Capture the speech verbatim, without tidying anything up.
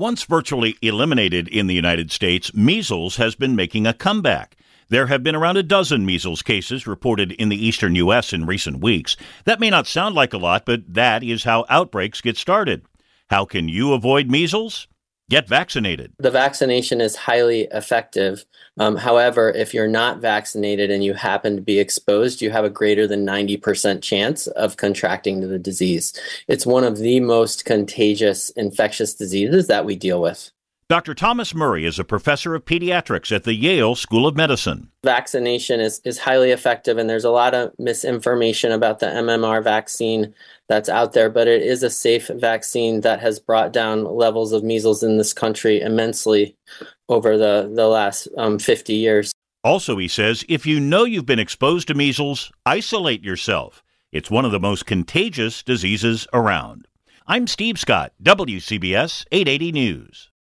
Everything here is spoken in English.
Once virtually eliminated in the United States, measles has been making a comeback. There have been around a dozen measles cases reported in the eastern U S in recent weeks. That may not sound like a lot, but that is how outbreaks get started. How can you avoid measles? Get vaccinated. The vaccination is highly effective. Um, however, if you're not vaccinated and you happen to be exposed, you have a greater than ninety percent chance of contracting the disease. It's one of the most contagious infectious diseases that we deal with. Doctor Thomas Murray is a professor of pediatrics at the Yale School of Medicine. Vaccination is, is highly effective, and there's a lot of misinformation about the M M R vaccine that's out there, but it is a safe vaccine that has brought down levels of measles in this country immensely over the, the last um, fifty years. Also, he says, if you know you've been exposed to measles, isolate yourself. It's one of the most contagious diseases around. I'm Steve Scott, W C B S eight eighty News.